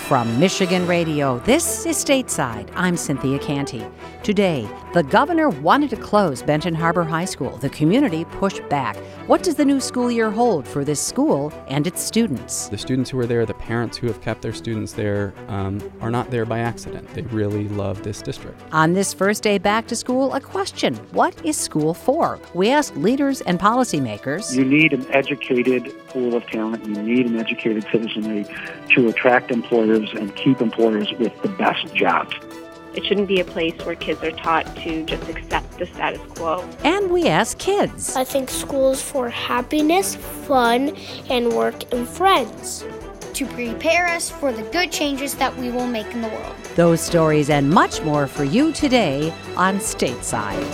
from Michigan Radio, this is Stateside. I'm Cynthia Canty. Today, the governor wanted to close Benton Harbor High School. The community pushed back. What does the new school year hold for this school and its students? The students who are there, the parents who have kept their students there, are not there by accident. They really love this district. On this first day back to school, a question. What is school for? We asked leaders and policymakers. You need an educated pool of talent. You need an educated citizenry to attract employers and keep employers with the best jobs. It shouldn't be a place where kids are taught to just accept the status quo. And we asked kids. I think school is for happiness, fun, and work and friends. To prepare us for the good changes that we will make in the world. Those stories and much more for you today on Stateside.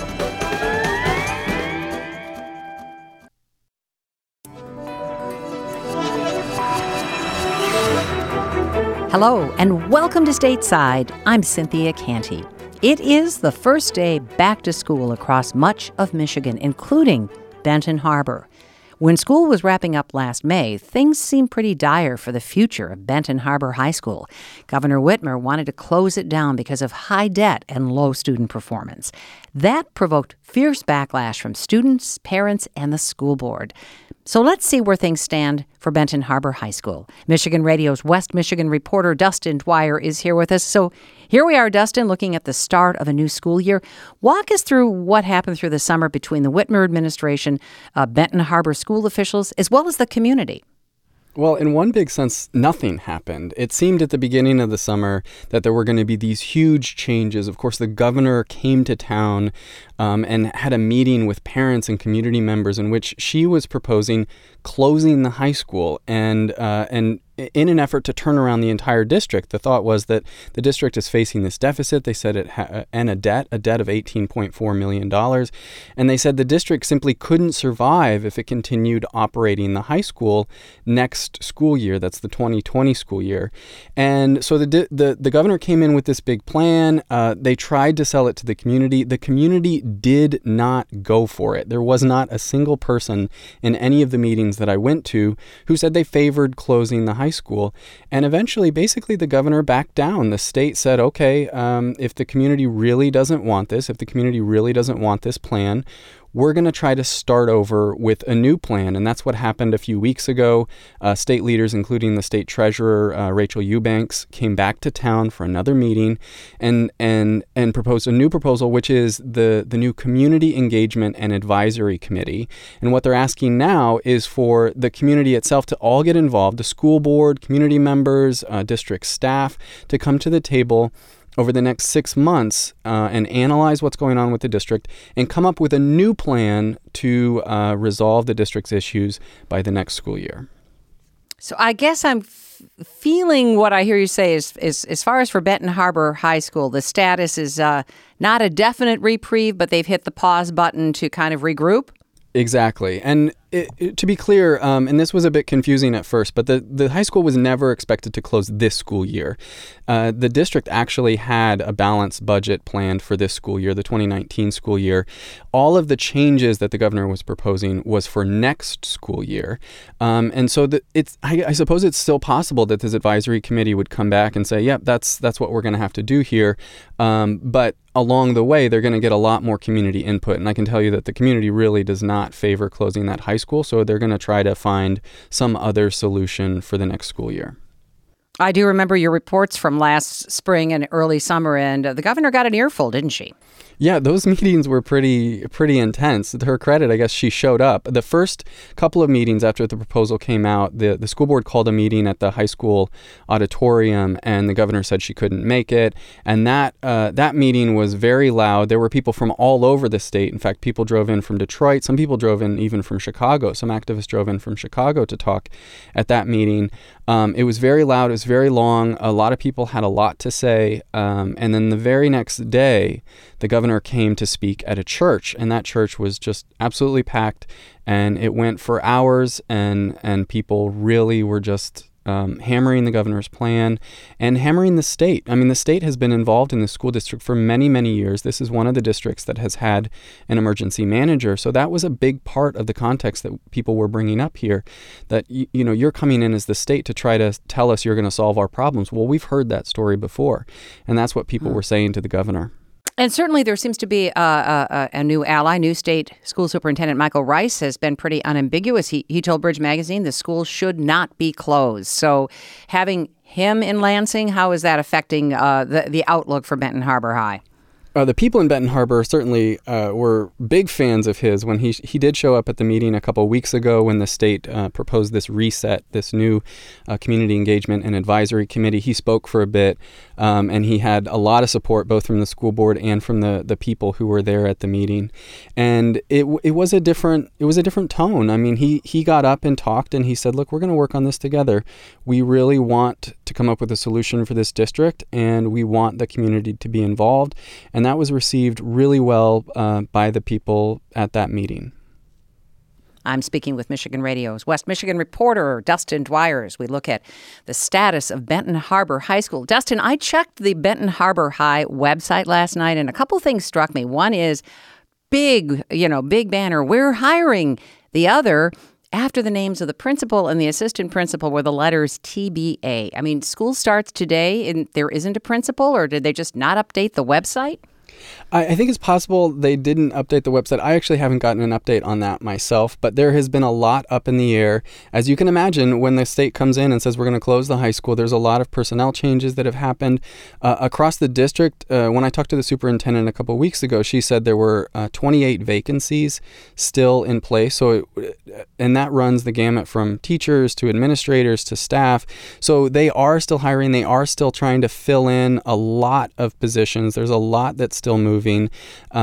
Hello, and welcome to Stateside. I'm Cynthia Canty. It is the first day back to school across much of Michigan, including Benton Harbor. When school was wrapping up last May, things seemed pretty dire for the future of Benton Harbor High School. Governor Whitmer wanted to close it down because of high debt and low student performance. That provoked fierce backlash from students, parents, and the school board. So let's see where things stand for Benton Harbor High School. Michigan Radio's West Michigan reporter Dustin Dwyer is here with us. So here we are, Dustin, looking at the start of a new school year. Walk us through what happened through the summer between the Whitmer administration, Benton Harbor school officials, as well as the community. Well, in one big sense, nothing happened. It seemed at the beginning of the summer that there were going to be these huge changes. Of course, the governor came to town and had a meeting with parents and community members in which she was proposing closing the high school and in an effort to turn around the entire district. The thought was that the district is facing this deficit. They said and a debt of $18.4 million. And they said the district simply couldn't survive if it continued operating the high school next school year. That's the 2020 school year. And so the governor came in with this big plan. They tried to sell it to the community. The community did not go for it. There was not a single person in any of the meetings that I went to who said they favored closing the high school. And eventually, basically, the governor backed down. The state said, okay, if the community really doesn't want this, if the community really doesn't want this plan, we're going to try to start over with a new plan. And that's what happened a few weeks ago. State leaders, including the state treasurer, Rachel Eubanks, came back to town for another meeting and proposed a new proposal, which is the new Community Engagement and Advisory Committee. And what they're asking now is for the community itself to all get involved, the school board, community members, district staff, to come to the table over the next 6 months and analyze what's going on with the district and come up with a new plan to resolve the district's issues by the next school year. So I guess I'm feeling what I hear you say is as far as for Benton Harbor High School, the status is not a definite reprieve, but they've hit the pause button to kind of regroup. Exactly. And to be clear, and this was a bit confusing at first, but the high school was never expected to close this school year. The district actually had a balanced budget planned for this school year, the 2019 school year. All of the changes that the governor was proposing was for next school year. And so I suppose it's still possible that this advisory committee would come back and say, yep, that's what we're going to have to do here. But along the way, they're going to get a lot more community input. And I can tell you that the community really does not favor closing that high school. So they're going to try to find some other solution for the next school year. I do remember your reports from last spring and early summer, and the governor got an earful, didn't she? Yeah, those meetings were pretty intense. To her credit, I guess she showed up. The first couple of meetings after the proposal came out, the school board called a meeting at the high school auditorium, and the governor said she couldn't make it. And that meeting was very loud. There were people from all over the state. In fact, people drove in from Detroit. Some people drove in even from Chicago. Some activists drove in from Chicago to talk at that meeting. It was very loud. It was very long. A lot of people had a lot to say. And then the very next day, the governor came to speak at a church, and that church was just absolutely packed, and it went for hours, and people really were just hammering the governor's plan and hammering the state. I mean, the state has been involved in the school district for many, many years. This is one of the districts that has had an emergency manager. So that was a big part of the context that people were bringing up here, that, you're coming in as the state to try to tell us you're going to solve our problems. Well, we've heard that story before, and that's what people were saying to the governor. And certainly there seems to be a new ally. New state school superintendent Michael Rice has been pretty unambiguous. He told Bridge Magazine the school should not be closed. So having him in Lansing, how is that affecting the outlook for Benton Harbor High? The people in Benton Harbor certainly were big fans of his when he did show up at the meeting a couple of weeks ago when the state proposed this reset, this new community engagement and advisory committee. He spoke for a bit, and he had a lot of support both from the school board and from the people who were there at the meeting. And it was a different tone. I mean, he got up and talked, and he said, "Look, we're going to work on this together. We really want to come up with a solution for this district, and we want the community to be involved." And that was received really well by the people at that meeting. I'm speaking with Michigan Radio's West Michigan reporter Dustin Dwyer as we look at the status of Benton Harbor High School. Dustin, I checked the Benton Harbor High website last night, and a couple things struck me. One is big banner, "We're hiring." The other, after the names of the principal and the assistant principal were the letters TBA. I mean, school starts today and there isn't a principal, or did they just not update the website? I think it's possible they didn't update the website. I actually haven't gotten an update on that myself, but there has been a lot up in the air. As you can imagine, when the state comes in and says we're going to close the high school, there's a lot of personnel changes that have happened across the district. When I talked to the superintendent a couple of weeks ago, she said there were 28 vacancies still in place. And that runs the gamut from teachers to administrators to staff. So they are still hiring. They are still trying to fill in a lot of positions. There's a lot that's still moving.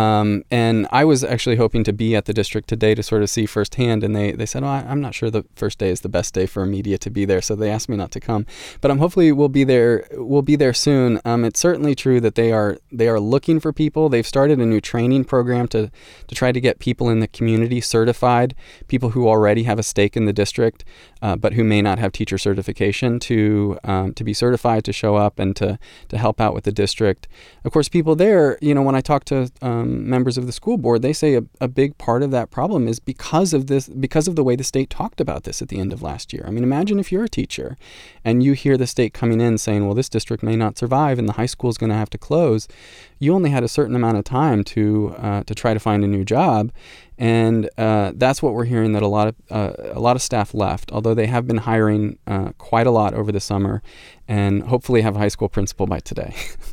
And I was actually hoping to be at the district today to sort of see firsthand. And they said, I'm not sure the first day is the best day for media to be there. So they asked me not to come. But hopefully we'll be there. We'll be there soon. It's certainly true that they are looking for people. They've started a new training program to try to get people in the community certified, people who already have a stake in the district, but who may not have teacher certification to be certified to show up and to help out with the district. Of course, people there, when I talk to members of the school board, they say a big part of that problem is because of the way the state talked about this at the end of last year. I mean, imagine if you're a teacher and you hear the state coming in saying, well, this district may not survive and the high school is going to have to close. You only had a certain amount of time to try to find a new job. And that's what we're hearing, that a lot of staff left, although they have been hiring quite a lot over the summer and hopefully have a high school principal by today.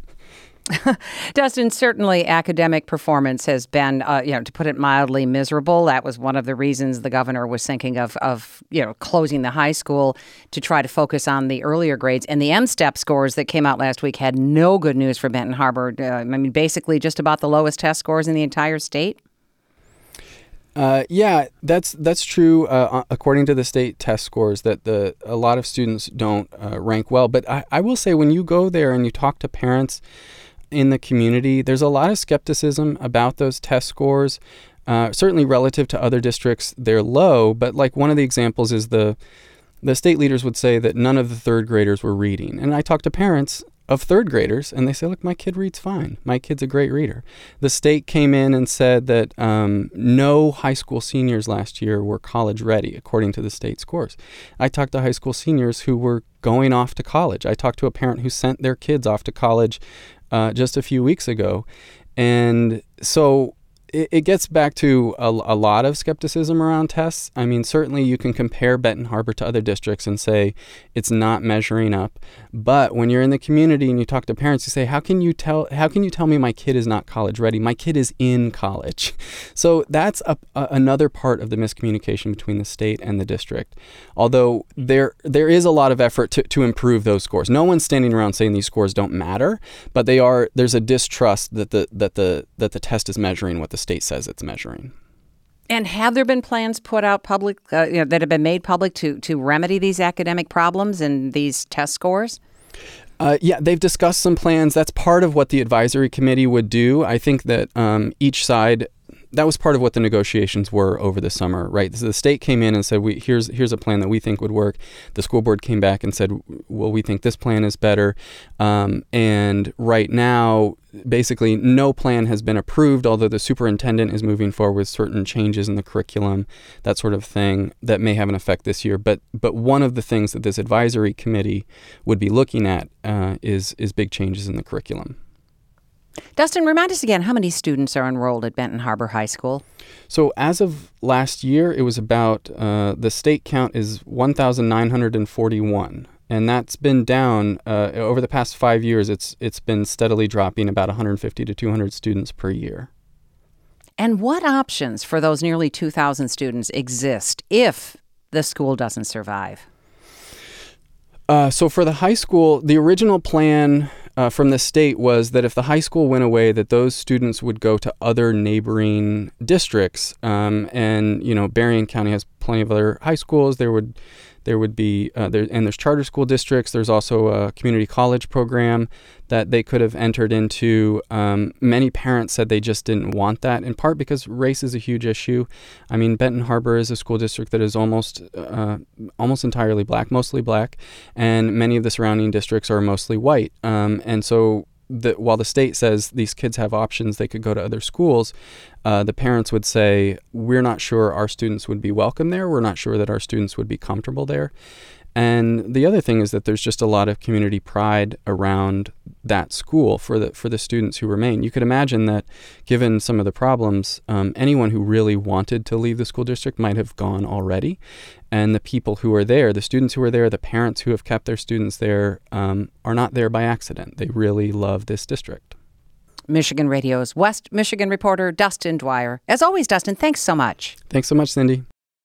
Dustin, certainly academic performance has been, to put it mildly, miserable. That was one of the reasons the governor was thinking of closing the high school to try to focus on the earlier grades. And the M-STEP scores that came out last week had no good news for Benton Harbor. Basically just about the lowest test scores in the entire state. Yeah, that's true. According to the state test scores, that a lot of students don't rank well. But I will say, when you go there and you talk to parents in the community, there's a lot of skepticism about those test scores. Certainly relative to other districts, they're low. But like one of the examples is the state leaders would say that none of the third graders were reading. And I talked to parents of third graders, and they say, look, my kid reads fine. My kid's a great reader. The state came in and said that no high school seniors last year were college ready, according to the state scores. I talked to high school seniors who were going off to college. I talked to a parent who sent their kids off to college just a few weeks ago. And so it gets back to a lot of skepticism around tests. I mean, certainly you can compare Benton Harbor to other districts and say it's not measuring up. But when you're in the community and you talk to parents, you say, how can you tell me my kid is not college ready? My kid is in college. So that's another part of the miscommunication between the state and the district. Although there is a lot of effort to improve those scores. No one's standing around saying these scores don't matter, but there's a distrust that the test is measuring what the state says it's measuring. And have there been plans put out public that have been made public to remedy these academic problems and these test scores? Yeah, they've discussed some plans. That's part of what the advisory committee would do. I think that each side that was part of what the negotiations were over the summer, right? So the state came in and said, here's a plan that we think would work. The school board came back and said, well, we think this plan is better. And right now, basically, no plan has been approved, although the superintendent is moving forward with certain changes in the curriculum, that sort of thing, that may have an effect this year. But one of the things that this advisory committee would be looking at is big changes in the curriculum. Dustin, remind us again, how many students are enrolled at Benton Harbor High School? So as of last year, it was about, the state count is 1,941. And that's been down over the past 5 years. It's been steadily dropping about 150 to 200 students per year. And what options for those nearly 2,000 students exist if the school doesn't survive? So for the high school, the original plan from the state was that if the high school went away, that those students would go to other neighboring districts. And Berrien County has plenty of other high schools. There would be there's charter school districts. There's also a community college program that they could have entered into. Many parents said they just didn't want that, in part because race is a huge issue. I mean, Benton Harbor is a school district that is almost entirely black, mostly black, and many of the surrounding districts are mostly white. And so while the state says these kids have options, they could go to other schools, the parents would say, we're not sure our students would be welcome there. We're not sure that our students would be comfortable there. And the other thing is that there's just a lot of community pride around that school for the students who remain. You could imagine that given some of the problems, anyone who really wanted to leave the school district might have gone already. And the people who are there, the students who are there, the parents who have kept their students there, are not there by accident. They really love this district. Michigan Radio's West Michigan reporter Dustin Dwyer. As always, Dustin, thanks so much. Thanks so much, Cindy.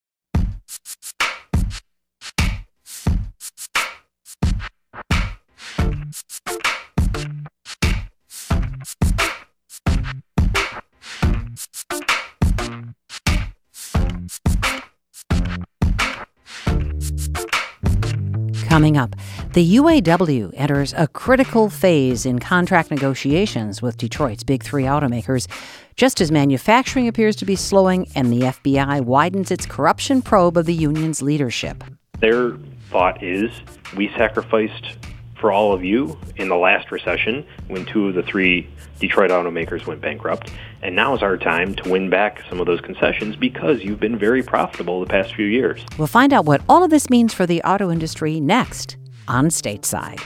Coming up, the UAW enters a critical phase in contract negotiations with Detroit's big three automakers, just as manufacturing appears to be slowing and the FBI widens its corruption probe of the union's leadership. Their thought is, we sacrificed for all of you in the last recession when two of the three Detroit automakers went bankrupt, and now is our time to win back some of those concessions because you've been very profitable the past few years. We'll find out what all of this means for the auto industry next on Stateside.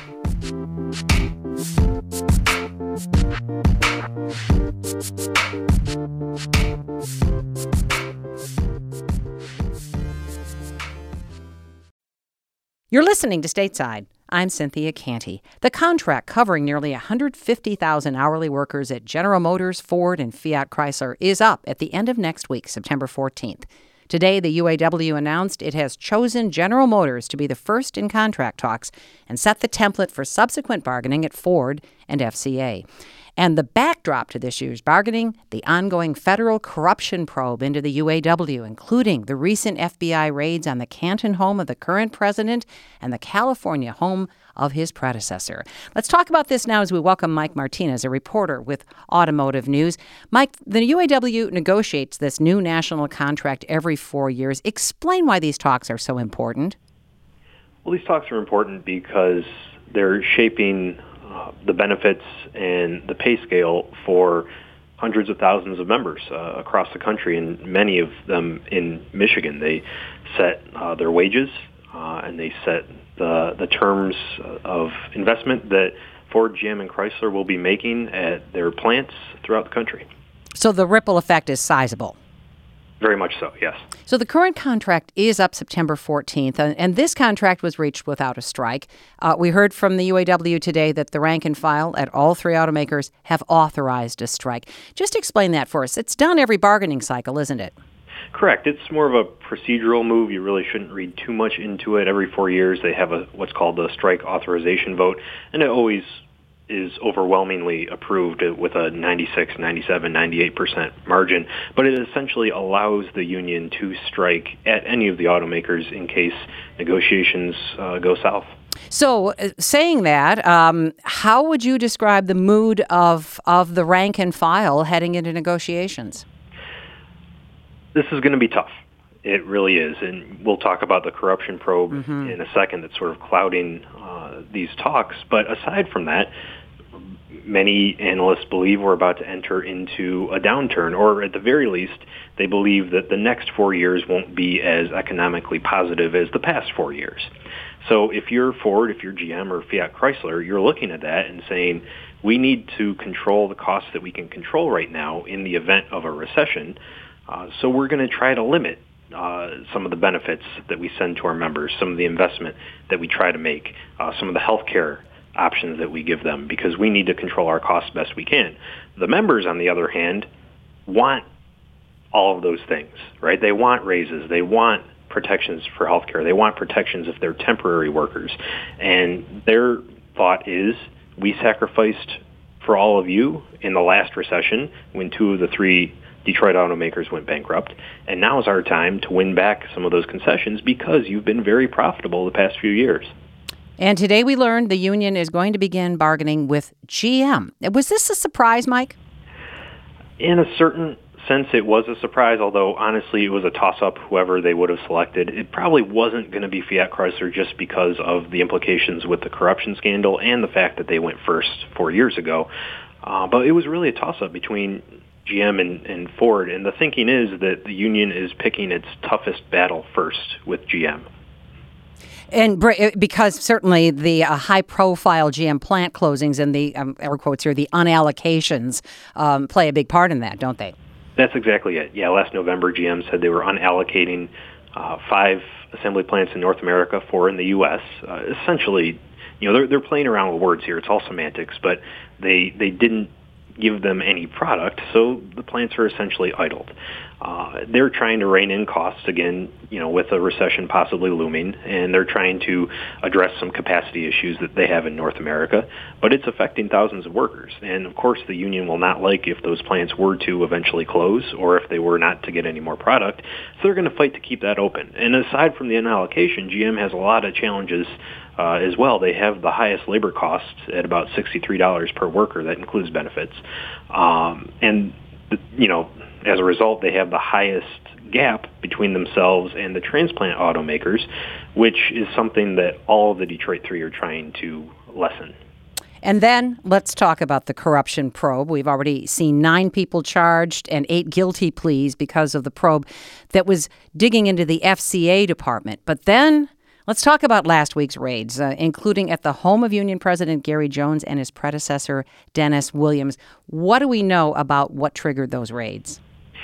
You're listening to Stateside. I'm Cynthia Canty. The contract covering nearly 150,000 hourly workers at General Motors, Ford, and Fiat Chrysler is up at the end of next week, September 14th. Today, the UAW announced it has chosen General Motors to be the first in contract talks and set the template for subsequent bargaining at Ford and FCA. And the backdrop to this year's bargaining, the ongoing federal corruption probe into the UAW, including the recent FBI raids on the Canton home of the current president and the California home of his predecessor. Let's talk about this now as we welcome Mike Martinez, a reporter with Automotive News. Mike, the UAW negotiates this new national contract every 4 years. Explain why these talks are so important. Well, these talks are important because they're shaping the benefits and the pay scale for hundreds of thousands of members across the country, and many of them in Michigan. They set their wages and they set the terms of investment that Ford, GM, and Chrysler will be making at their plants throughout the country. So the ripple effect is sizable. Very much so, yes. So the current contract is up September 14th, and this contract was reached without a strike. We heard from the UAW today that the rank and file at all three automakers have authorized a strike. Just explain that for us. It's done every bargaining cycle, isn't it? Correct. It's more of a procedural move. You really shouldn't read too much into it. Every 4 years they have what's called the strike authorization vote, and it always is overwhelmingly approved with a 96, 97, 98% margin. But it essentially allows the union to strike at any of the automakers in case negotiations go south. So saying that, how would you describe the mood of the rank and file heading into negotiations? This is going to be tough. It really is. And we'll talk about the corruption probe in a second that's sort of clouding these talks. But aside from that, many analysts believe we're about to enter into a downturn, or at the very least, they believe that the next 4 years won't be as economically positive as the past 4 years. So if you're Ford, if you're GM or Fiat Chrysler, you're looking at that and saying, we need to control the costs that we can control right now in the event of a recession. So we're going to try to limit some of the benefits that we send to our members, some of the investment that we try to make, some of the health care options that we give them, because we need to control our costs best we can. The members, on the other hand, want all of those things, right? They want raises. They want protections for health care. They want protections if they're temporary workers. And their thought is, we sacrificed for all of you in the last recession when 2 of the 3 Detroit automakers went bankrupt, and now is our time to win back some of those concessions because you've been very profitable the past few years. And today we learned the union is going to begin bargaining with GM. Was this a surprise, Mike? In a certain sense, it was a surprise, although honestly it was a toss-up, whoever they would have selected. It probably wasn't going to be Fiat Chrysler just because of the implications with the corruption scandal and the fact that they went first 4 years ago. But it was really a toss-up between GM and Ford, and the thinking is that the union is picking its toughest battle first with GM. And because certainly the high-profile GM plant closings and the, air quotes here, the unallocations play a big part in that, don't they? That's exactly it. Yeah, last November, GM said they were unallocating 5 assembly plants in North America, 4 in the U.S. Essentially, they're playing around with words here. It's all semantics, but they didn't give them any product, so the plants are essentially idled. They're trying to rein in costs again, with a recession possibly looming, and they're trying to address some capacity issues that they have in North America, but it's affecting thousands of workers. And of course, the union will not like if those plants were to eventually close or if they were not to get any more product, so they're going to fight to keep that open. And aside from the unallocation, GM has a lot of challenges as well. They have the highest labor costs at about $63 per worker. That includes benefits. As a result, they have the highest gap between themselves and the transplant automakers, which is something that all of the Detroit 3 are trying to lessen. And then let's talk about the corruption probe. We've already seen 9 people charged and 8 guilty pleas because of the probe that was digging into the FCA department. But then let's talk about last week's raids, including at the home of Union President Gary Jones and his predecessor, Dennis Williams. What do we know about what triggered those raids?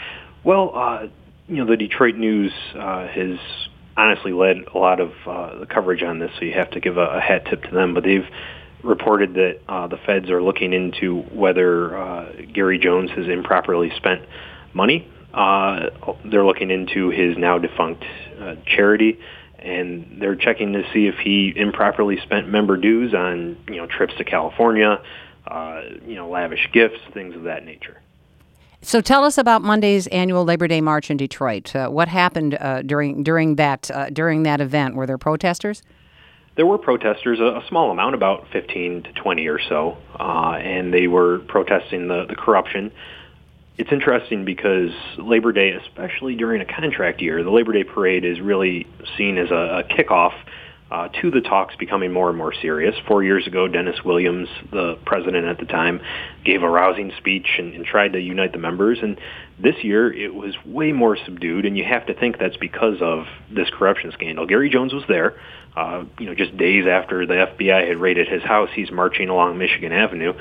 Well, the Detroit News has honestly led a lot of the coverage on this, so you have to give a hat tip to them. But they've reported that the feds are looking into whether Gary Jones has improperly spent money. They're looking into his now defunct charity, and they're checking to see if he improperly spent member dues on, trips to California, lavish gifts, things of that nature. So tell us about Monday's annual Labor Day March in Detroit. What happened during that event? Were there protesters? There were protesters, a small amount, about 15 to 20 or so, and they were protesting the corruption. It's interesting because Labor Day, especially during a contract year, the Labor Day parade is really seen as a kickoff to the talks becoming more and more serious. 4 years ago, Dennis Williams, the president at the time, gave a rousing speech and tried to unite the members. And this year, it was way more subdued, and you have to think that's because of this corruption scandal. Gary Jones was there. Just days after the FBI had raided his house, he's marching along Michigan Avenue.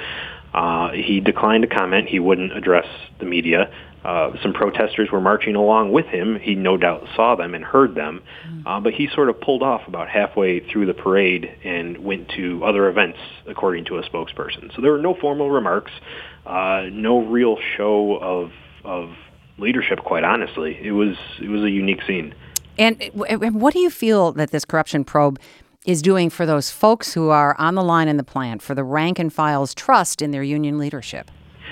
He declined to comment. He wouldn't address the media. Some protesters were marching along with him. He no doubt saw them and heard them, but he sort of pulled off about halfway through the parade and went to other events, according to a spokesperson. So there were no formal remarks, no real show of leadership, quite honestly. It was a unique scene. And what do you feel that this corruption probe is doing for those folks who are on the line in the plant, for the rank and file's trust in their union leadership?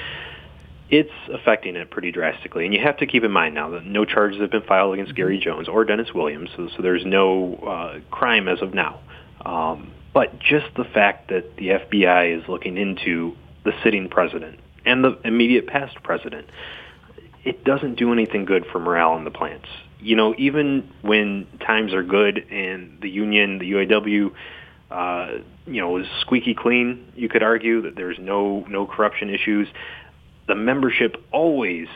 It's affecting it pretty drastically. And you have to keep in mind now that no charges have been filed against Gary Jones or Dennis Williams, so there's no crime as of now. But just the fact that the FBI is looking into the sitting president and the immediate past president, it doesn't do anything good for morale in the plants. Even when times are good and the union, the UAW, is squeaky clean, you could argue that there's no corruption issues. The membership always,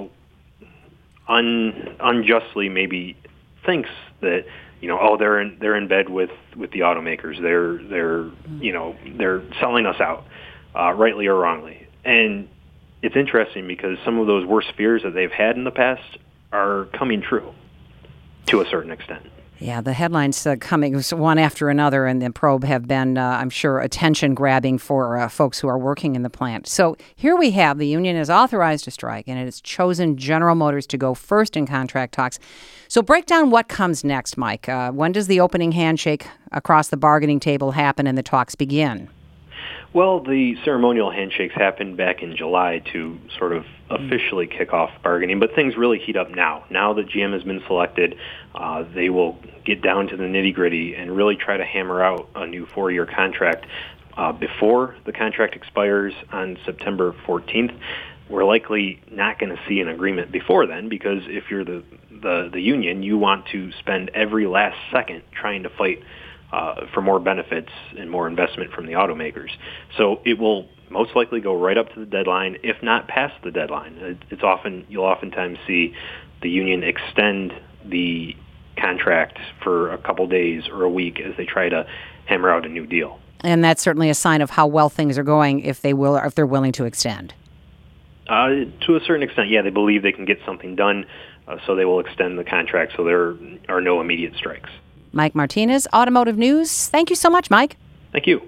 unjustly maybe thinks that, they're in bed with the automakers. They're selling us out, rightly or wrongly. And it's interesting because some of those worst fears that they've had in the past are coming true to a certain extent. Yeah, the headlines coming one after another in the probe have been, I'm sure, attention-grabbing for folks who are working in the plant. So here we have the union has authorized a strike, and it has chosen General Motors to go first in contract talks. So break down what comes next, Mike. When does the opening handshake across the bargaining table happen and the talks begin? Well, the ceremonial handshakes happened back in July to sort of officially kick off bargaining, but things really heat up now. Now that GM has been selected, they will get down to the nitty-gritty and really try to hammer out a new 4-year contract before the contract expires on September 14th. We're likely not going to see an agreement before then because if you're the union, you want to spend every last second trying to fight for more benefits and more investment from the automakers. So it will most likely go right up to the deadline, if not past the deadline. You'll oftentimes see the union extend the contract for a couple days or a week as they try to hammer out a new deal. And that's certainly a sign of how well things are going if they're willing to extend. To a certain extent, yeah, they believe they can get something done, so they will extend the contract so there are no immediate strikes. Mike Martinez, Automotive News. Thank you so much, Mike. Thank you.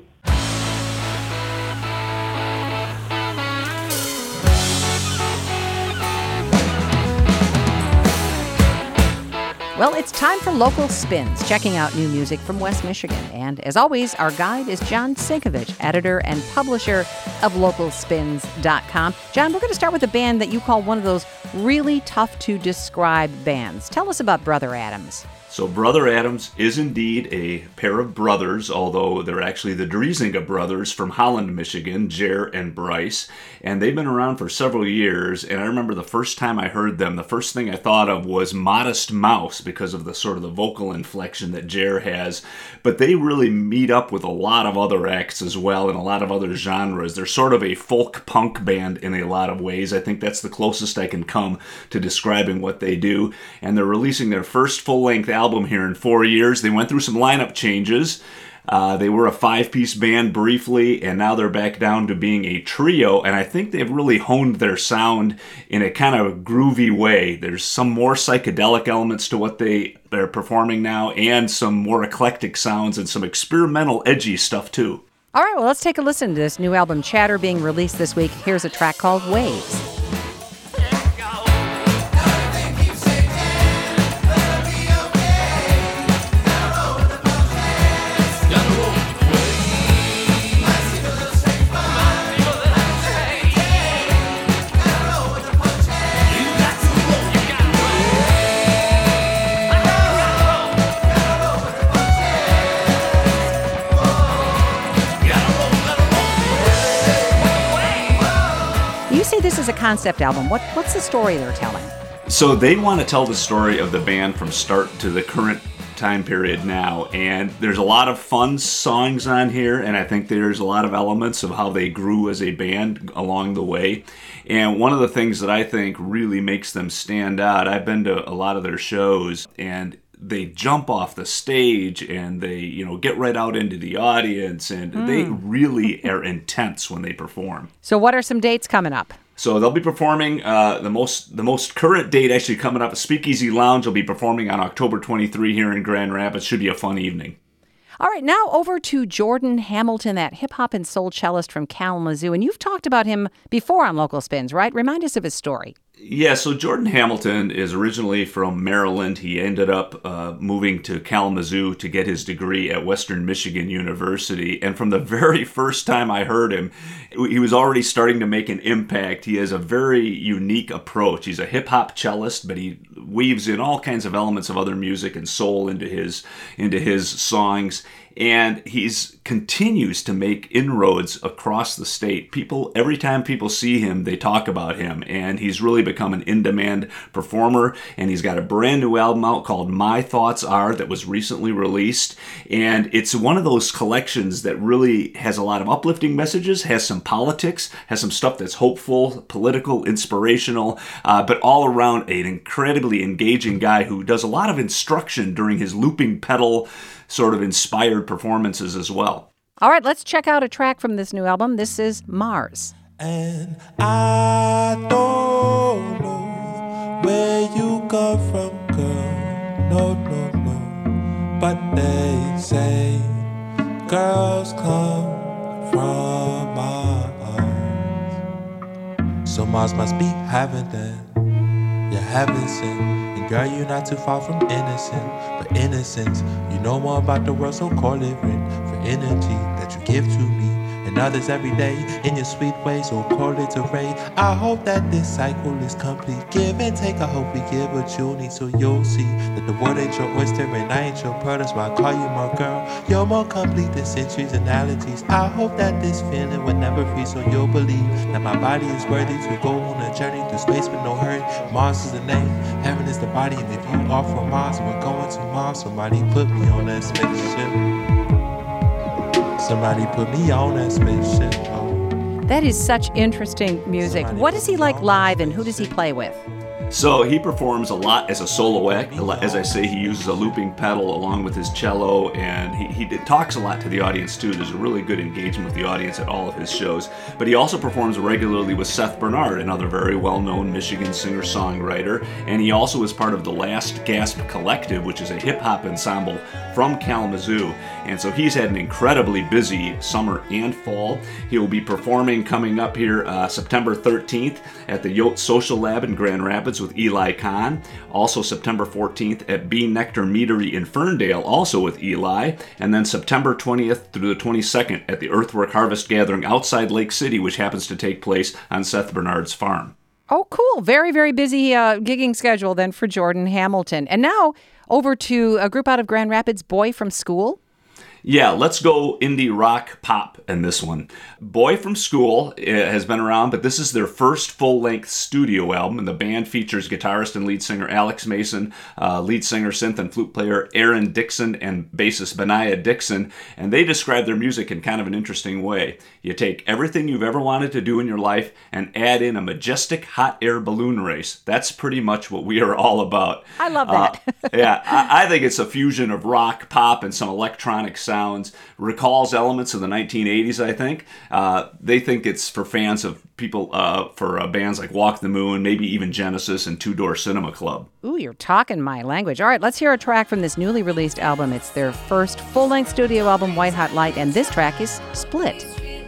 Well, it's time for Local Spins, checking out new music from West Michigan. And as always, our guide is John Sinkovich, editor and publisher of LocalSpins.com. John, we're going to start with a band that you call one of those really tough-to-describe bands. Tell us about Brother Adams. So Brother Adams is indeed a pair of brothers, although they're actually the Driesinga brothers from Holland, Michigan, Jer and Bryce. And they've been around for several years. And I remember the first time I heard them, the first thing I thought of was Modest Mouse because of the sort of the vocal inflection that Jer has. But they really meet up with a lot of other acts as well and a lot of other genres. They're sort of a folk punk band in a lot of ways. I think that's the closest I can come to describing what they do. And they're releasing their first full-length album here in 4 years. They went through some lineup changes. They were a 5-piece band briefly, and now they're back down to being a trio, and I think they've really honed their sound in a kind of groovy way. There's some more psychedelic elements to what they're performing now, and some more eclectic sounds and some experimental, edgy stuff too. All right, well, let's take a listen to this new album, Chatter, being released this week. Here's a track called Waves. This is a concept album. What's the story they're telling? So they want to tell the story of the band from start to the current time period now, and there's a lot of fun songs on here, and I think there's a lot of elements of how they grew as a band along the way. And one of the things that I think really makes them stand out, I've been to a lot of their shows, and they jump off the stage and they, get right out into the audience, and they really are intense when they perform. So what are some dates coming up? So they'll be performing, the most current date actually coming up, Speakeasy Lounge will be performing on October 23 here in Grand Rapids. Should be a fun evening. All right, now over to Jordan Hamilton, that hip-hop and soul cellist from Kalamazoo. And you've talked about him before on Local Spins, right? Remind us of his story. Yeah, so Jordan Hamilton is originally from Maryland. He ended up moving to Kalamazoo to get his degree at Western Michigan University. And from the very first time I heard him, he was already starting to make an impact. He has a very unique approach. He's a hip-hop cellist, but he weaves in all kinds of elements of other music and soul into his songs. And he's continues to make inroads across the state. Every time people see him, they talk about him, and he's really become an in-demand performer. And he's got a brand new album out called My Thoughts Are that was recently released, and it's one of those collections that really has a lot of uplifting messages, has some politics, has some stuff that's hopeful, political, inspirational, but all around an incredibly engaging guy who does a lot of instruction during his looping pedal sort of inspired performances as well. All right, let's check out a track from this new album. This is Mars. And I don't know where you come from, girl. No, no, no. But they say girls come from Mars. So Mars must be heaven then. You're heaven sent. And girl, you're not too far from innocent. But innocence, you know more about the world, so call it rent. For energy that you give to me and others every day in your sweet way, so call it a ray. I hope that this cycle is complete. Give and take, I hope we give what you need, so you'll see that the world ain't your oyster and I ain't your pearl. That's why I call you my girl. You're more complete than centuries and analogies. I hope that this feeling will never freeze, so you'll believe that my body is worthy to go on a journey through space with no hurry. Mars is the name, heaven is the body, and if you are from Mars, we're going to Mars. Somebody put me on that spaceship. Somebody put me on that spaceship. Oh. That is such interesting music. What is he like live, and who does he play with? So he performs a lot as a solo act. As I say, he uses a looping pedal along with his cello, and he talks a lot to the audience too. There's a really good engagement with the audience at all of his shows. But he also performs regularly with Seth Bernard, another very well-known Michigan singer-songwriter, and he also is part of the Last Gasp Collective, which is a hip-hop ensemble from Kalamazoo. And so he's had an incredibly busy summer and fall. He will be performing coming up here September 13th at the Yote Social Lab in Grand Rapids with Eli Kahn. Also September 14th at Bee Nectar Meadery in Ferndale, also with Eli. And then September 20th through the 22nd at the Earthwork Harvest Gathering outside Lake City, which happens to take place on Seth Bernard's farm. Oh, cool. Very, very busy gigging schedule then for Jordan Hamilton. And now over to a group out of Grand Rapids, Boy From School. Yeah, let's go indie rock pop in this one. Boy From School has been around, but this is their first full-length studio album, and the band features guitarist and lead singer Alex Mason, lead singer, synth, and flute player Aaron Dixon, and bassist Benaiah Dixon, and they describe their music in kind of an interesting way. You take everything you've ever wanted to do in your life and add in a majestic hot air balloon race. That's pretty much what we are all about. I love that. Yeah, I think it's a fusion of rock, pop, and some electronic sounds. Recalls elements of the 1980s, I think. They think it's for fans of people, for bands like Walk the Moon, maybe even Genesis and Two Door Cinema Club. Ooh, you're talking my language. All right, let's hear a track from this newly released album. It's their first full-length studio album, White Hot Light, and this track is Split.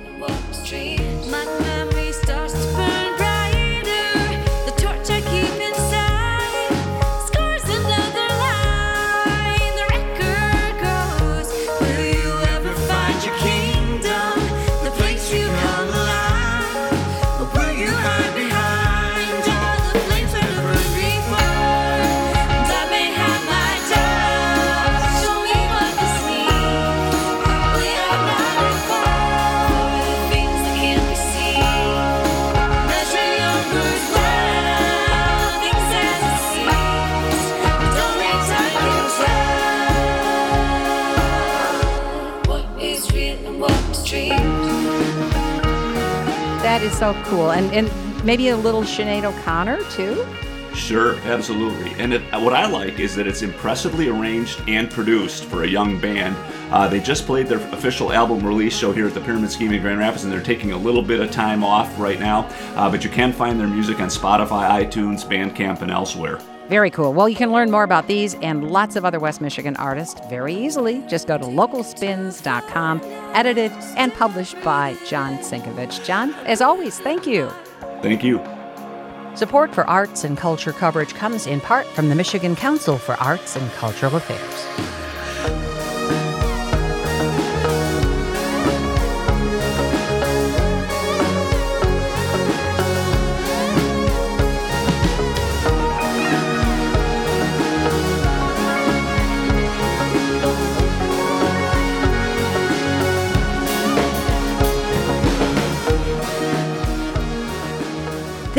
That is so cool. And maybe a little Sinead O'Connor, too? Sure, absolutely. And what I like is that it's impressively arranged and produced for a young band. They just played their official album release show here at the Pyramid Scheme in Grand Rapids, and they're taking a little bit of time off right now. But you can find their music on Spotify, iTunes, Bandcamp, and elsewhere. Very cool. Well, you can learn more about these and lots of other West Michigan artists very easily. Just go to localspins.com, edited and published by John Sinkovich. John, as always, thank you. Thank you. Support for arts and culture coverage comes in part from the Michigan Council for Arts and Cultural Affairs.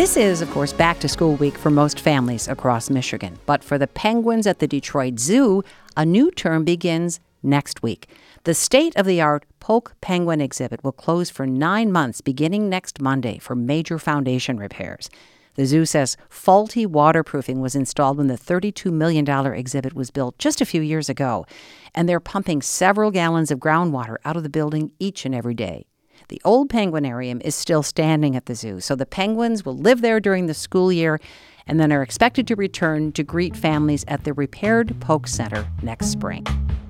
This is, of course, back to school week for most families across Michigan. But for the penguins at the Detroit Zoo, a new term begins next week. The state-of-the-art Polk Penguin exhibit will close for 9 months beginning next Monday for major foundation repairs. The zoo says faulty waterproofing was installed when the $32 million exhibit was built just a few years ago, and they're pumping several gallons of groundwater out of the building each and every day. The old penguinarium is still standing at the zoo, so the penguins will live there during the school year and then are expected to return to greet families at the repaired Polk Center next spring.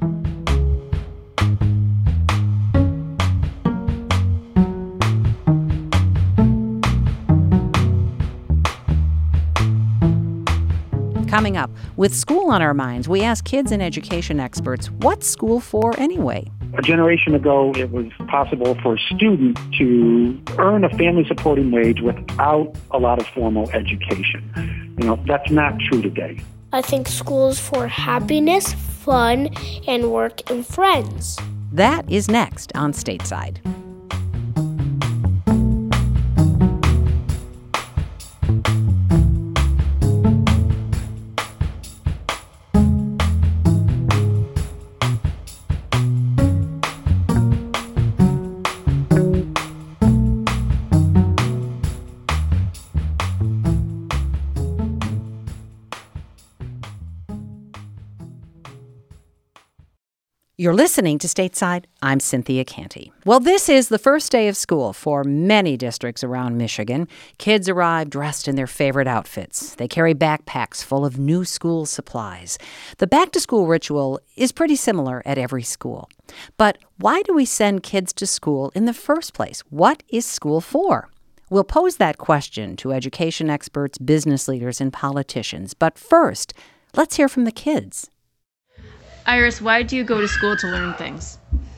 Coming up, with school on our minds, we ask kids and education experts, what's school for anyway? A generation ago, it was possible for a student to earn a family-supporting wage without a lot of formal education. That's not true today. I think school is for happiness, fun, and work and friends. That is next on Stateside. You're listening to Stateside. I'm Cynthia Canty. Well, this is the first day of school for many districts around Michigan. Kids arrive dressed in their favorite outfits. They carry backpacks full of new school supplies. The back-to-school ritual is pretty similar at every school. But why do we send kids to school in the first place? What is school for? We'll pose that question to education experts, business leaders, and politicians. But first, let's hear from the kids. Iris, why do you go to school to learn things?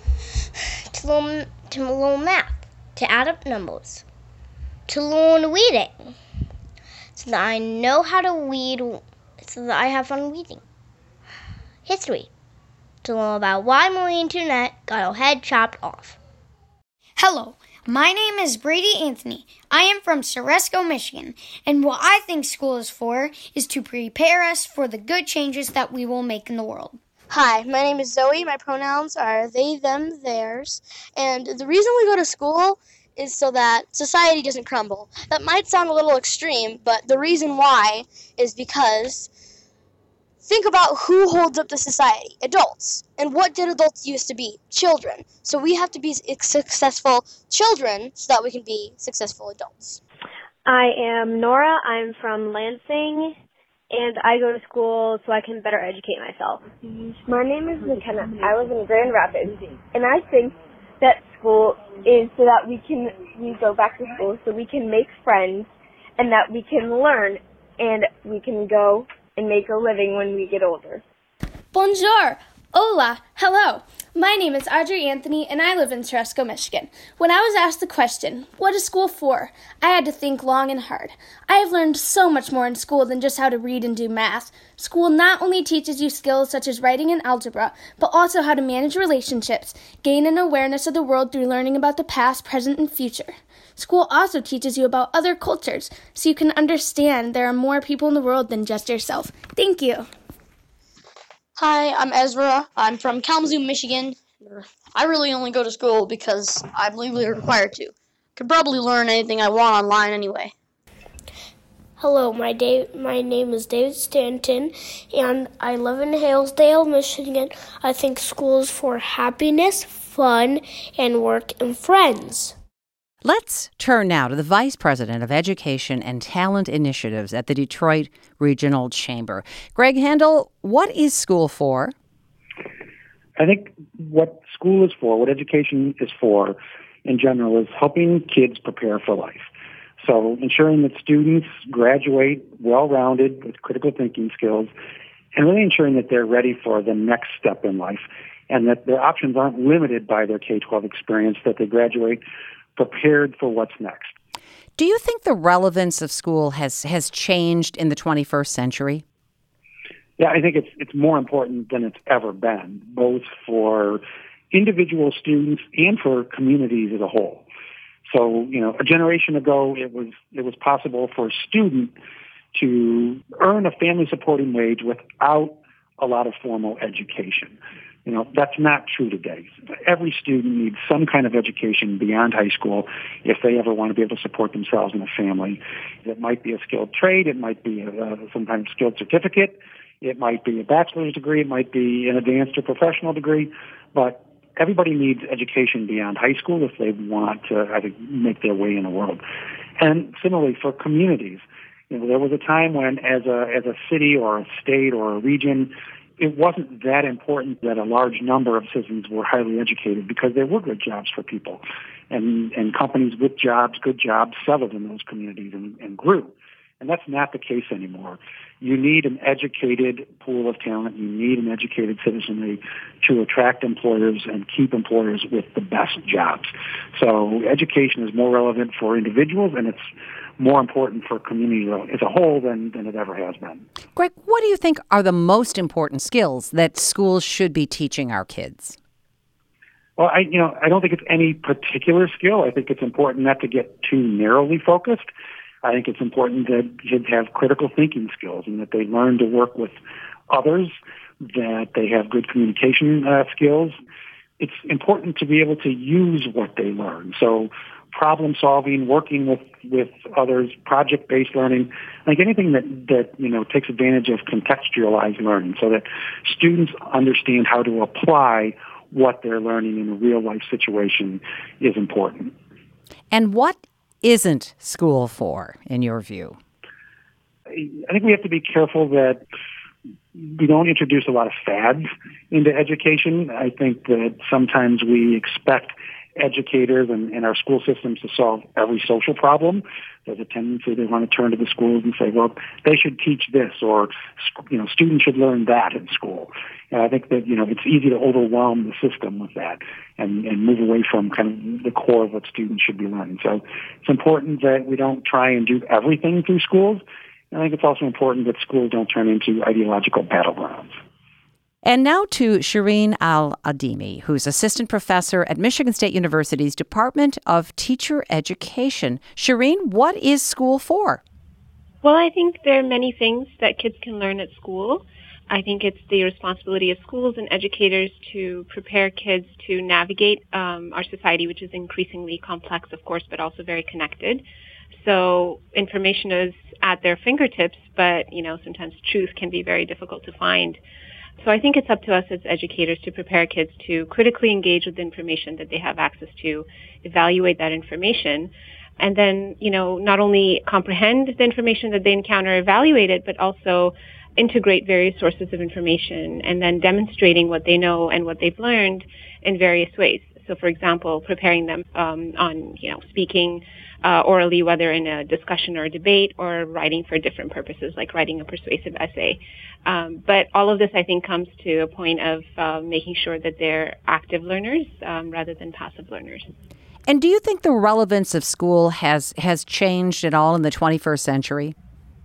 To learn math, to add up numbers, to learn reading, so that I know how to read, so that I have fun reading. History, to learn about why Marie Antoinette got her head chopped off. Hello, my name is Brady Anthony. I am from Ceresco, Michigan, and what I think school is for is to prepare us for the good changes that we will make in the world. Hi, my name is Zoe. My pronouns are they, them, theirs. And the reason we go to school is so that society doesn't crumble. That might sound a little extreme, but the reason why is because think about who holds up the society. Adults. And what did adults used to be? Children. So we have to be successful children so that we can be successful adults. I am Nora. I'm from Lansing. And I go to school so I can better educate myself. My name is McKenna. I live in Grand Rapids. And I think that school is so that we go back to school so we can make friends and that we can learn and we can go and make a living when we get older. Bonjour. Hola. Hello. My name is Audrey Anthony, and I live in Ceresco, Michigan. When I was asked the question, what is school for? I had to think long and hard. I have learned so much more in school than just how to read and do math. School not only teaches you skills such as writing and algebra, but also how to manage relationships, gain an awareness of the world through learning about the past, present, and future. School also teaches you about other cultures, so you can understand there are more people in the world than just yourself. Thank you. Hi, I'm Ezra. I'm from Kalamazoo, Michigan. I really only go to school because I'm legally required to. Could probably learn anything I want online anyway. Hello, my name is David Stanton, and I live in Halesdale, Michigan. I think school is for happiness, fun, and work and friends. Let's turn now to the Vice President of Education and Talent Initiatives at the Detroit Regional Chamber. Greg Handel, what is school for? I think what school is for, what education is for in general, is helping kids prepare for life. So ensuring that students graduate well-rounded with critical thinking skills and really ensuring that they're ready for the next step in life and that their options aren't limited by their K-12 experience, that they graduate prepared for what's next. Do you think the relevance of school has changed in the 21st century? Yeah, I think it's more important than it's ever been, both for individual students and for communities as a whole. So, a generation ago, it was possible for a student to earn a family supporting wage without a lot of formal education. That's not true today. Every student needs some kind of education beyond high school if they ever want to be able to support themselves and a family. It might be a skilled trade. It might be some kind of skilled certificate. It might be a bachelor's degree. It might be an advanced or professional degree. But everybody needs education beyond high school if they want to, make their way in the world. And similarly for communities, there was a time when as a city or a state or a region, it wasn't that important that a large number of citizens were highly educated because there were good jobs for people. And companies with good jobs, settled in those communities and grew. And that's not the case anymore. You need an educated pool of talent. You need an educated citizenry to attract employers and keep employers with the best jobs. So education is more relevant for individuals, and it's more important for community as a whole than it ever has been. Greg, what do you think are the most important skills that schools should be teaching our kids? Well, I don't think it's any particular skill. I think it's important not to get too narrowly focused. I think it's important that kids have critical thinking skills and that they learn to work with others, that they have good communication skills. It's important to be able to use what they learn. So problem solving, working with others, project-based learning, like anything that takes advantage of contextualized learning so that students understand how to apply what they're learning in a real-life situation is important. And what isn't school for, in your view? I think we have to be careful that we don't introduce a lot of fads into education. I think that sometimes we expect educators and our school systems to solve every social problem. There's a tendency they want to turn to the schools and say, well, they should teach this, or students should learn that in school. And I think that it's easy to overwhelm the system with that and move away from kind of the core of what students should be learning. So it's important that we don't try and do everything through schools. And I think it's also important that schools don't turn into ideological battlegrounds. And now to Shireen Al-Adimi, who's assistant professor at Michigan State University's Department of Teacher Education. Shireen, what is school for? Well, I think there are many things that kids can learn at school. I think it's the responsibility of schools and educators to prepare kids to navigate our society, which is increasingly complex, of course, but also very connected. So information is at their fingertips, but, sometimes truth can be very difficult to find. So I think it's up to us as educators to prepare kids to critically engage with the information that they have access to, evaluate that information, and then, not only comprehend the information that they encounter, evaluate it, but also integrate various sources of information and then demonstrating what they know and what they've learned in various ways. So, for example, preparing them on, speaking orally, whether in a discussion or a debate, or writing for different purposes, like writing a persuasive essay. But all of this, I think, comes to a point of making sure that they're active learners rather than passive learners. And do you think the relevance of school has changed at all in the 21st century?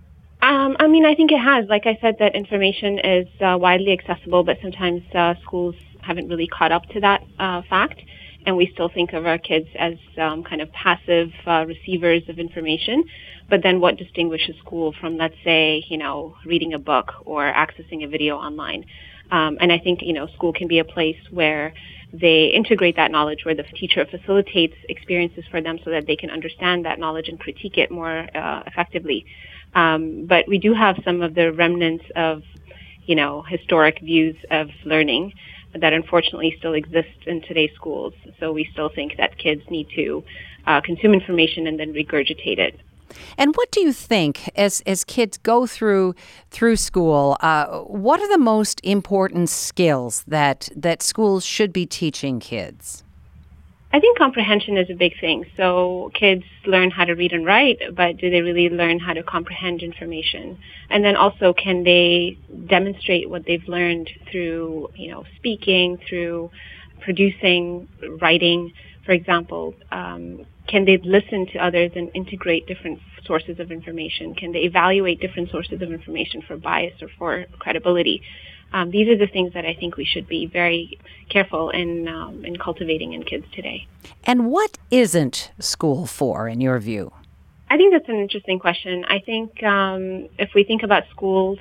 I think it has. Like I said, that information is widely accessible, but sometimes schools haven't really caught up to that fact. And we still think of our kids as kind of passive receivers of information. But then what distinguishes school from, let's say, reading a book or accessing a video online? And I think, school can be a place where they integrate that knowledge, where the teacher facilitates experiences for them so that they can understand that knowledge and critique it more effectively. But we do have some of the remnants of, historic views of learning that unfortunately still exist in today's schools. So we still think that kids need to consume information and then regurgitate it. And what do you think, as kids go through school, what are the most important skills that schools should be teaching kids? I think comprehension is a big thing. So kids learn how to read and write, but do they really learn how to comprehend information? And then also, can they demonstrate what they've learned through, speaking, through producing, writing? For example, Can they listen to others and integrate different sources of information? Can they evaluate different sources of information for bias or for credibility? These are the things that I think we should be very careful in cultivating in kids today. And what isn't school for, in your view? I think that's an interesting question. I think if we think about schools,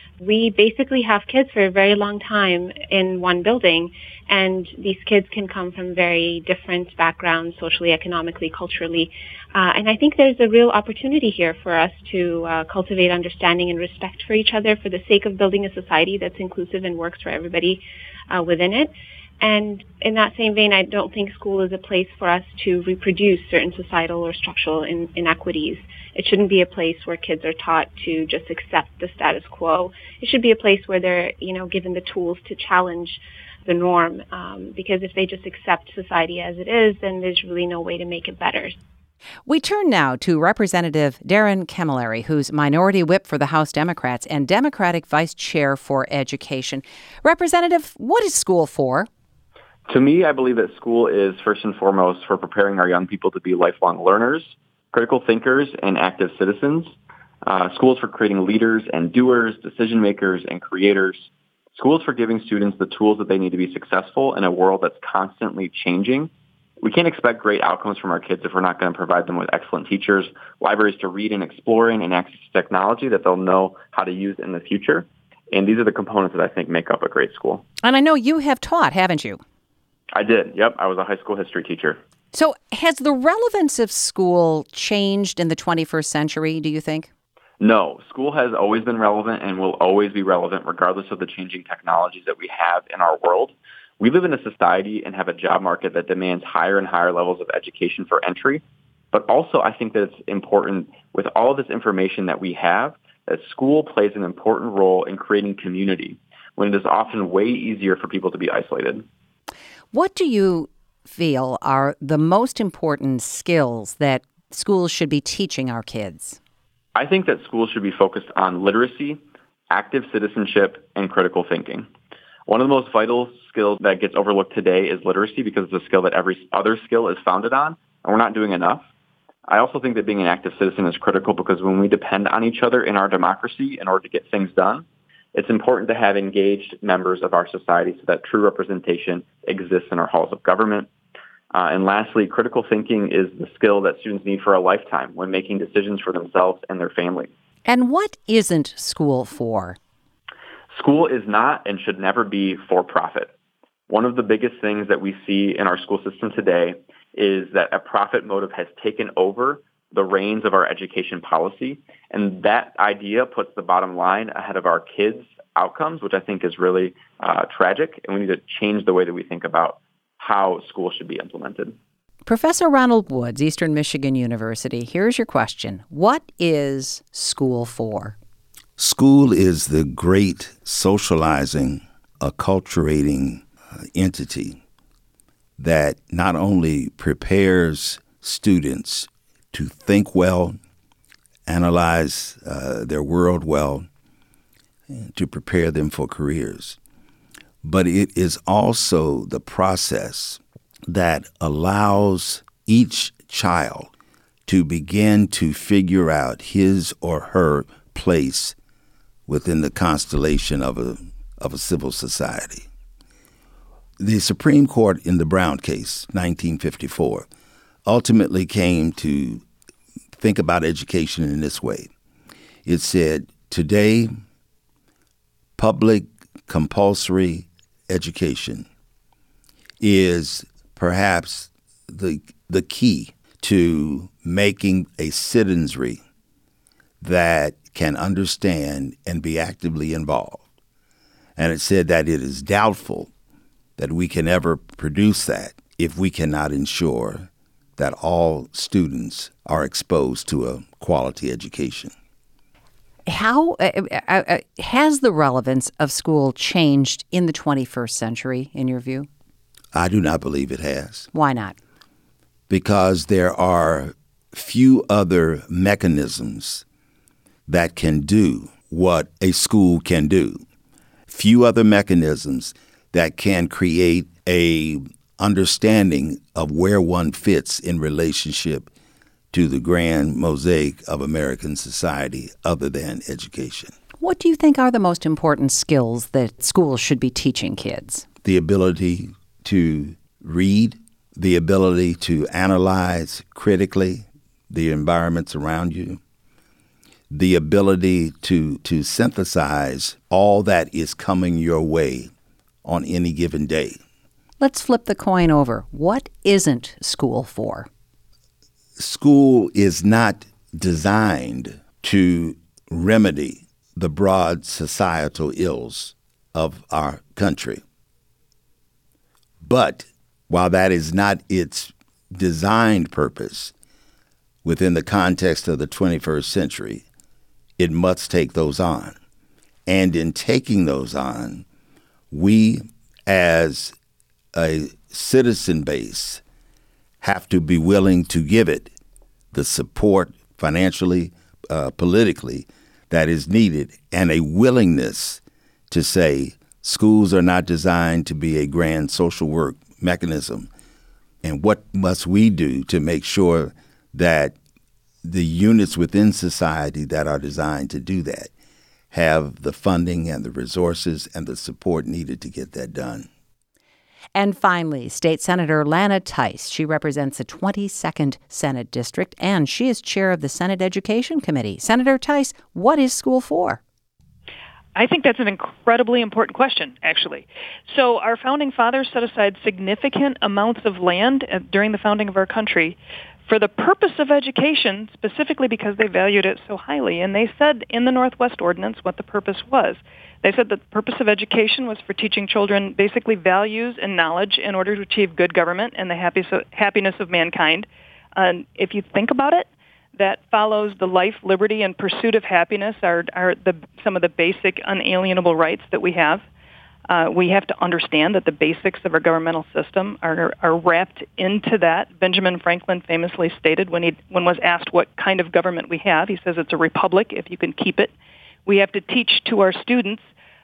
we basically have kids for a very long time in one building, and these kids can come from very different backgrounds, socially, economically, culturally. And I think there's a real opportunity here for us to cultivate understanding and respect for each other for the sake of building a society that's inclusive and works for everybody within it. And in that same vein, I don't think school is a place for us to reproduce certain societal or structural inequities. It shouldn't be a place where kids are taught to just accept the status quo. It should be a place where they're, given the tools to challenge the norm. Because if they just accept society as it is, then there's really no way to make it better. We turn now to Representative Darren Camilleri, who's Minority Whip for the House Democrats and Democratic Vice Chair for Education. Representative, what is school for? To me, I believe that school is first and foremost for preparing our young people to be lifelong learners, critical thinkers, and active citizens. School is for creating leaders and doers, decision makers, and creators. School is for giving students the tools that they need to be successful in a world that's constantly changing. We can't expect great outcomes from our kids if we're not going to provide them with excellent teachers, libraries to read and explore in, and access to technology that they'll know how to use in the future. And these are the components that I think make up a great school. And I know you have taught, haven't you? I did. Yep. I was a high school history teacher. So has the relevance of school changed in the 21st century, do you think? No. School has always been relevant and will always be relevant regardless of the changing technologies that we have in our world. We live in a society and have a job market that demands higher and higher levels of education for entry. But also I think that it's important with all of this information that we have that school plays an important role in creating community when it is often way easier for people to be isolated. What do you feel are the most important skills that schools should be teaching our kids? I think that schools should be focused on literacy, active citizenship, and critical thinking. One of the most vital skills that gets overlooked today is literacy because it's a skill that every other skill is founded on, and we're not doing enough. I also think that being an active citizen is critical because when we depend on each other in our democracy in order to get things done, it's important to have engaged members of our society so that true representation exists in our halls of government. And lastly, critical thinking is the skill that students need for a lifetime when making decisions for themselves and their family. And what isn't school for? School is not and should never be for profit. One of the biggest things that we see in our school system today is that a profit motive has taken over the reins of our education policy. And that idea puts the bottom line ahead of our kids' outcomes, which I think is really tragic. And we need to change the way that we think about how school should be implemented. Professor Ronald Woods, Eastern Michigan University, here's your question. What is school for? School is the great socializing, acculturating entity that not only prepares students to think well, analyze their world well, to prepare them for careers. But it is also the process that allows each child to begin to figure out his or her place within the constellation of a civil society. The Supreme Court in the Brown case, 1954, ultimately came to think about education in this way. It said, today, public compulsory education is perhaps the key to making a citizenry that can understand and be actively involved. And it said that it is doubtful that we can ever produce that if we cannot ensure that all students are exposed to a quality education. How has the relevance of school changed in the 21st century, in your view? I do not believe it has. Why not? Because there are few other mechanisms that can do what a school can do. Few other mechanisms that can create a understanding of where one fits in relationship to the grand mosaic of American society other than education. What do you think are the most important skills that schools should be teaching kids? The ability to read, the ability to analyze critically the environments around you, the ability to synthesize all that is coming your way on any given day. Let's flip the coin over. What isn't school for? School is not designed to remedy the broad societal ills of our country. But while that is not its designed purpose within the context of the 21st century, it must take those on. And in taking those on, we as a citizen base have to be willing to give it the support financially, politically, that is needed, and a willingness to say schools are not designed to be a grand social work mechanism. And what must we do to make sure that the units within society that are designed to do that have the funding and the resources and the support needed to get that done? And finally, State Senator Lana Theis. She represents the 22nd Senate District, and she is chair of the Senate Education Committee. Senator Theis, what is school for? I think that's an incredibly important question, actually. So our founding fathers set aside significant amounts of land during the founding of our country for the purpose of education, specifically because they valued it so highly. And they said in the Northwest Ordinance what the purpose was. They said that the purpose of education was for teaching children basically values and knowledge in order to achieve good government and the happiness of mankind. If you think about it, that follows the life, liberty, and pursuit of happiness are some of the basic unalienable rights that we have. We have to understand that the basics of our governmental system are wrapped into that. Benjamin Franklin famously stated when was asked what kind of government we have, he says it's a republic if you can keep it. We have to teach to our students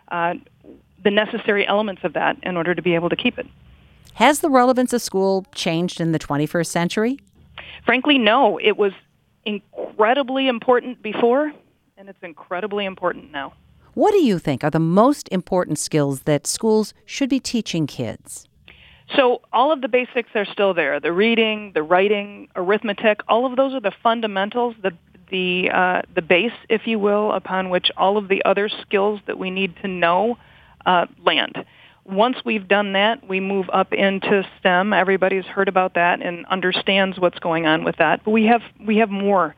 the necessary elements of that in order to be able to keep it. Has the relevance of school changed in the 21st century? Frankly, no. It was incredibly important before, and it's incredibly important now. What do you think are the most important skills that schools should be teaching kids? So all of the basics are still there. The reading, the writing, arithmetic, all of those are the fundamentals, the base, if you will, upon which all of the other skills that we need to know land. Once we've done that, we move up into STEM. Everybody's heard about that and understands what's going on with that. But we have more.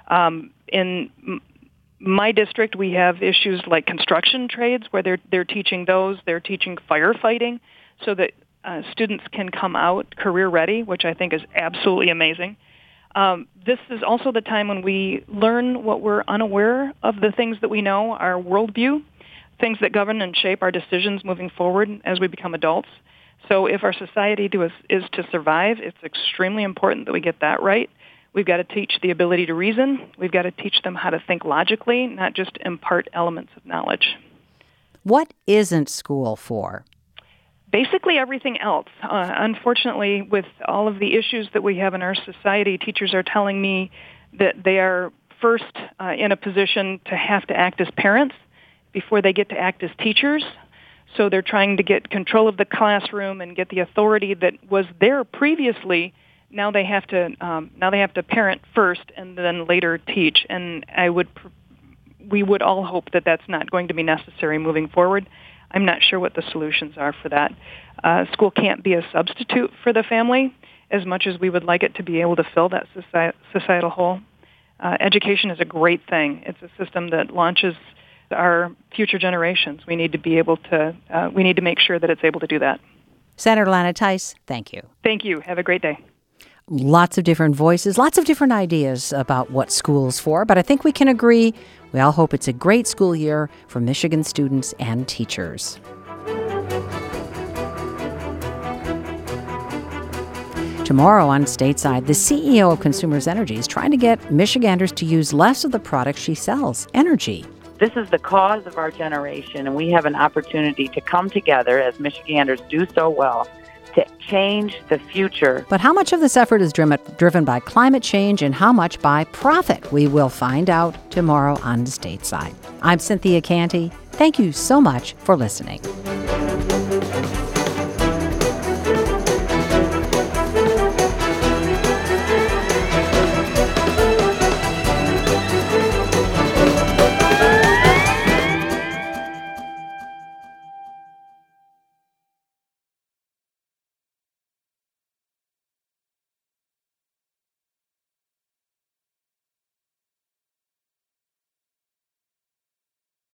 In my district, we have issues like construction trades, where they're teaching those. They're teaching firefighting, so that students can come out career ready, which I think is absolutely amazing. This is also the time when we learn what we're unaware of, the things that we know, our worldview, things that govern and shape our decisions moving forward as we become adults. So if our society is to survive, it's extremely important that we get that right. We've got to teach the ability to reason. We've got to teach them how to think logically, not just impart elements of knowledge. What isn't school for? Basically everything else. Unfortunately, with all of the issues that we have in our society, teachers are telling me that they are first in a position to have to act as parents before they get to act as teachers. So they're trying to get control of the classroom and get the authority that was there previously. Now they have to parent first and then later teach. And we would all hope that that's not going to be necessary moving forward. I'm not sure what the solutions are for that. School can't be a substitute for the family as much as we would like it to be able to fill that societal hole. Education is a great thing. It's a system that launches our future generations. We need to be able to, we need to make sure that it's able to do that. Senator Lana Theis, thank you. Thank you. Have a great day. Lots of different voices, lots of different ideas about what school's for, but I think we can agree we all hope it's a great school year for Michigan students and teachers. Tomorrow on Stateside, the CEO of Consumers Energy is trying to get Michiganders to use less of the products she sells, energy. This is the cause of our generation, and we have an opportunity to come together, as Michiganders do so well, to change the future. But how much of this effort is driven by climate change and how much by profit? We will find out tomorrow on Stateside. I'm Cynthia Canty. Thank you so much for listening.